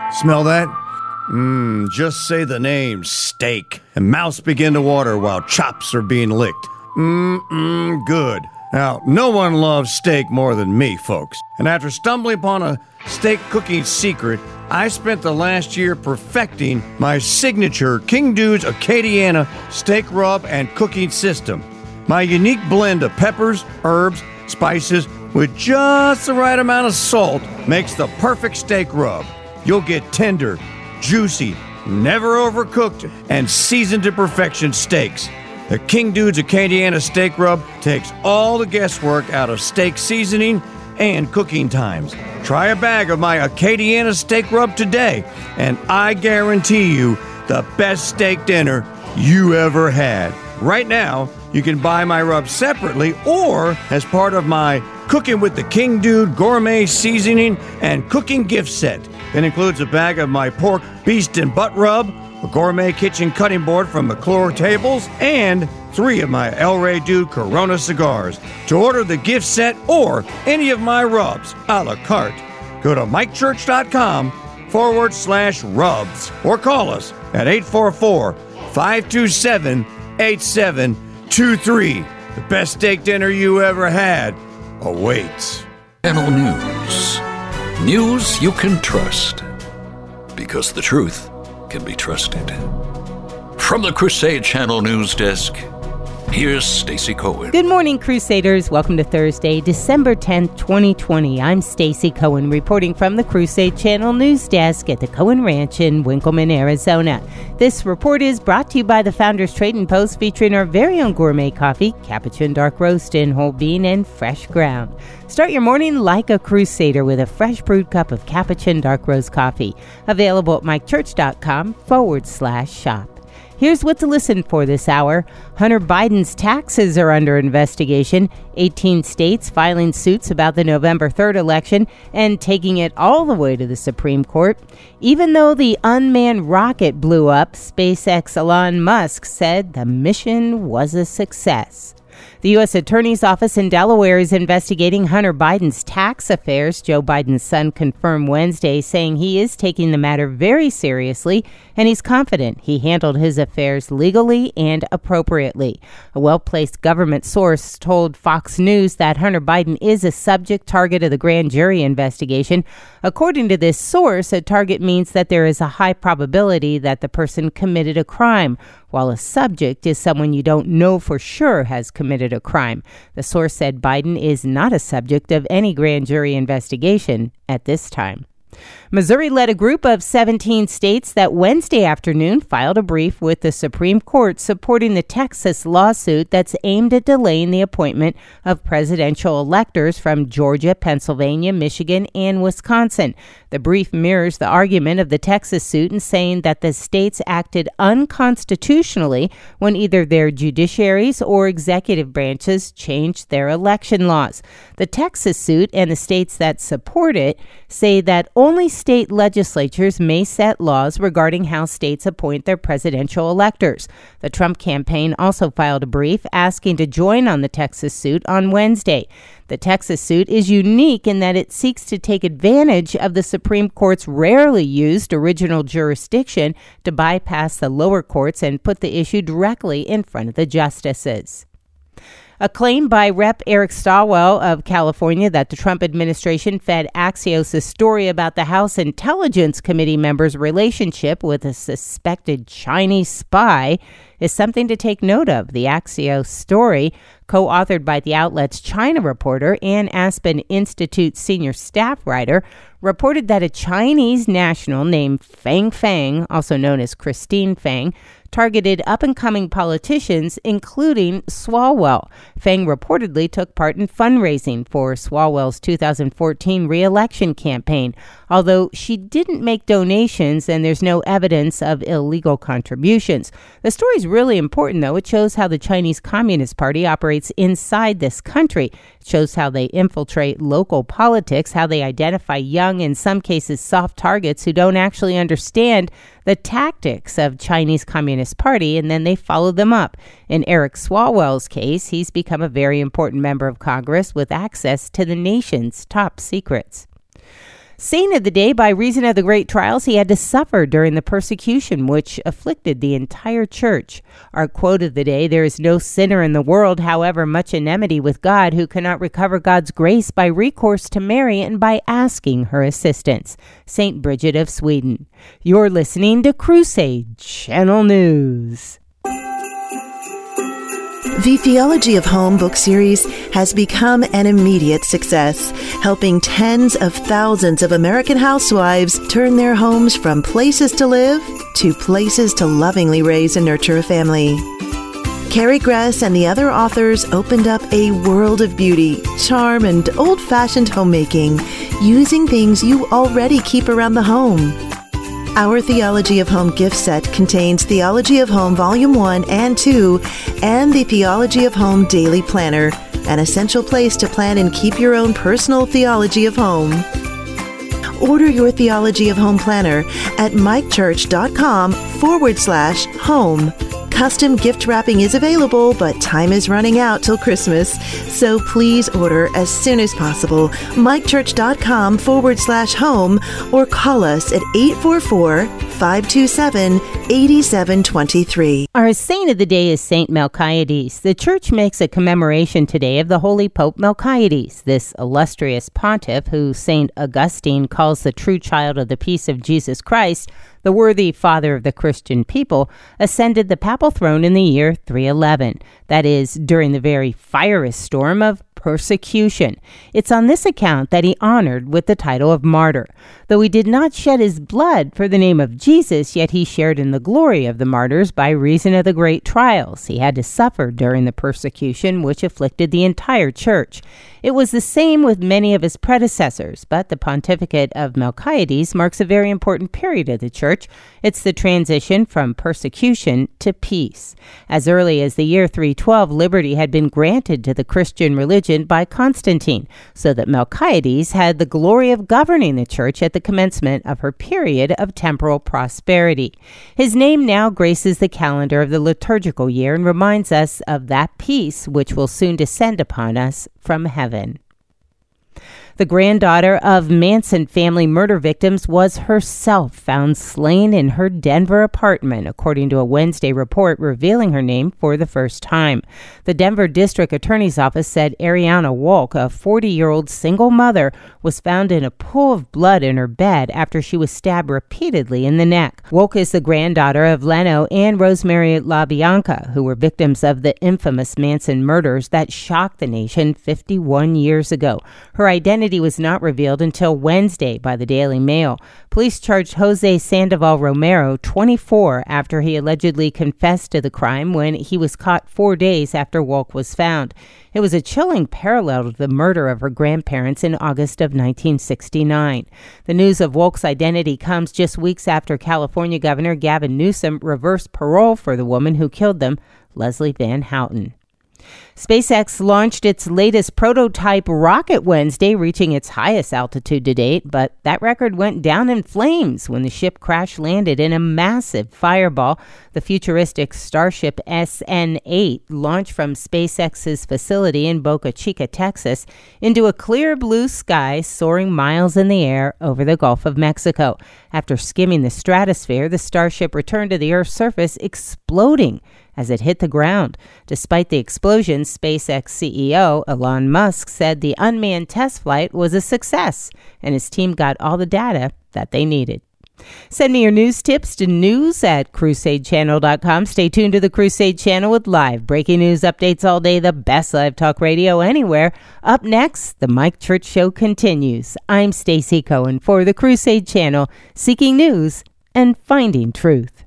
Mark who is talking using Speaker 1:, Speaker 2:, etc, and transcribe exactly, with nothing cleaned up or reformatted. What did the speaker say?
Speaker 1: Smell that? Mmm, just say the name, steak, and mouths begin to water while chops are being licked. Mmm, good. Now, no one loves steak more than me, folks. And after stumbling upon a steak cooking secret, I spent the last year perfecting my signature King Dude's Acadiana steak rub and cooking system. My unique blend of peppers, herbs, spices, with just the right amount of salt makes the perfect steak rub. You'll get tender, juicy, never overcooked, and seasoned to perfection steaks. The King Dude's Acadiana steak rub takes all the guesswork out of steak seasoning and cooking times. Try a bag of my Acadiana steak rub today, and I guarantee you the best steak dinner you ever had. Right now, you can buy my rub separately or as part of my Cooking with the King Dude Gourmet Seasoning and Cooking Gift Set. That includes a bag of my pork, beast, and butt rub, a gourmet kitchen cutting board from McClure Tables, and three of my El Rey Dude Corona cigars. To order the gift set or any of my rubs a la carte, go to mikechurch.com forward slash rubs or call us at eight four four, five two seven, eight seven two three. The best steak dinner you ever had awaits.
Speaker 2: Channel News. News you can trust. Because the truth can be trusted. From the Crusade Channel News Desk, here's Stacey Cohen.
Speaker 3: Good morning, Crusaders. Welcome to Thursday, December tenth, twenty twenty. I'm Stacey Cohen, reporting from the Crusade Channel News Desk at the Cohen Ranch in Winkleman, Arizona. This report is brought to you by the Founders Trading Post, featuring our very own gourmet coffee, Capuchin Dark Roast in whole bean and fresh ground. Start your morning like a Crusader with a fresh brewed cup of Capuchin Dark Roast coffee. Available at mikechurch.com forward slash shop. Here's what to listen for this hour. Hunter Biden's taxes are under investigation. eighteen states filing suits about the November third election and taking it all the way to the Supreme Court. Even though the unmanned rocket blew up, SpaceX Elon Musk said the mission was a success. The U S Attorney's Office in Delaware is investigating Hunter Biden's tax affairs. Joe Biden's son confirmed Wednesday, saying he is taking the matter very seriously, and he's confident he handled his affairs legally and appropriately. A well-placed government source told Fox News that Hunter Biden is a subject target of the grand jury investigation. According to this source, a target means that there is a high probability that the person committed a crime, while a subject is someone you don't know for sure has committed a crime. The source said Biden is not a subject of any grand jury investigation at this time. Missouri led a group of seventeen states that Wednesday afternoon filed a brief with the Supreme Court supporting the Texas lawsuit that's aimed at delaying the appointment of presidential electors from Georgia, Pennsylvania, Michigan, and Wisconsin. The brief mirrors the argument of the Texas suit in saying that the states acted unconstitutionally when either their judiciaries or executive branches changed their election laws. The Texas suit and the states that support it say that only state legislatures may set laws regarding how states appoint their presidential electors. The Trump campaign also filed a brief asking to join on the Texas suit on Wednesday. The Texas suit is unique in that it seeks to take advantage of the Supreme Court's rarely used original jurisdiction to bypass the lower courts and put the issue directly in front of the justices. A claim by Representative Eric Swalwell of California that the Trump administration fed Axios a story about the House Intelligence Committee member's relationship with a suspected Chinese spy is something to take note of. The Axios story, co-authored by the outlet's China reporter and Aspen Institute senior staff writer, reported that a Chinese national named Fang Fang, also known as Christine Fang, targeted up-and-coming politicians, including Swalwell. Fang reportedly took part in fundraising for Swalwell's two thousand fourteen re-election campaign, although she didn't make donations and there's no evidence of illegal contributions. The story's really important, though. It shows how the Chinese Communist Party operates inside this country. It shows how they infiltrate local politics, how they identify young, in some cases soft targets who don't actually understand the tactics of Chinese Communist Party, and then they follow them up. In Eric Swalwell's case, he's become a very important member of Congress with access to the nation's top secrets. Saint of the day, by reason of the great trials he had to suffer during the persecution which afflicted the entire church. Our quote of the day: there is no sinner in the world, however much enmity with God, who cannot recover God's grace by recourse to Mary and by asking her assistance. Saint Bridget of Sweden. You're listening to Crusade Channel News.
Speaker 4: The Theology of Home book series has become an immediate success, helping tens of thousands of American housewives turn their homes from places to live to places to lovingly raise and nurture a family. Carrie Gress and the other authors opened up a world of beauty, charm, and old-fashioned homemaking, using things you already keep around the home. Our Theology of Home gift set contains Theology of Home Volume one and two and the Theology of Home Daily Planner, an essential place to plan and keep your own personal Theology of Home. Order your Theology of Home Planner at mikechurch.com forward slash home. Custom gift wrapping is available, but time is running out till Christmas, so please order as soon as possible. mikechurch.com forward slash home or call us at eight four four, five two seven, eight seven two three.
Speaker 3: Our saint of the day is Saint Melchiades. The church makes a commemoration today of the Holy Pope Melchiades. This illustrious pontiff, who Saint Augustine calls the true child of the peace of Jesus Christ, the worthy father of the Christian people, ascended the papal throne in the year three eleven. That is, during the very fiery storm of persecution. It's on this account that he honored with the title of martyr. Though he did not shed his blood for the name of Jesus, yet he shared in the glory of the martyrs by reason of the great trials he had to suffer during the persecution which afflicted the entire church. It was the same with many of his predecessors, but the pontificate of Melchiades marks a very important period of the church. It's the transition from persecution to peace. As early as the year three twelve, liberty had been granted to the Christian religion by Constantine, so that Melchiades had the glory of governing the church at the commencement of her period of temporal prosperity. His name now graces the calendar of the liturgical year and reminds us of that peace which will soon descend upon us from heaven. The granddaughter of Manson family murder victims was herself found slain in her Denver apartment, according to a Wednesday report revealing her name for the first time. The Denver District Attorney's Office said Ariana Wolk, a forty-year-old single mother, was found in a pool of blood in her bed after she was stabbed repeatedly in the neck. Wolk is the granddaughter of Leno and Rosemary LaBianca, who were victims of the infamous Manson murders that shocked the nation fifty-one years ago. Her identity was not revealed until Wednesday by the Daily Mail. Police charged Jose Sandoval Romero, twenty-four, after he allegedly confessed to the crime when he was caught four days after Wolk was found. It was a chilling parallel to the murder of her grandparents in August of nineteen sixty-nine. The news of Wolk's identity comes just weeks after California Governor Gavin Newsom reversed parole for the woman who killed them, Leslie Van Houten. SpaceX launched its latest prototype rocket Wednesday, reaching its highest altitude to date, but that record went down in flames when the ship crash-landed in a massive fireball. The futuristic Starship S N eight launched from SpaceX's facility in Boca Chica, Texas, into a clear blue sky soaring miles in the air over the Gulf of Mexico. After skimming the stratosphere, the Starship returned to the Earth's surface, exploding as it hit the ground. Despite the explosion, SpaceX C E O Elon Musk said the unmanned test flight was a success, and his team got all the data that they needed. Send me your news tips to news at crusade channel dot com. Stay tuned to the Crusade Channel with live breaking news updates all day, the best live talk radio anywhere. Up next, the Mike Church Show continues. I'm Stacy Cohen for the Crusade Channel, seeking news and finding truth.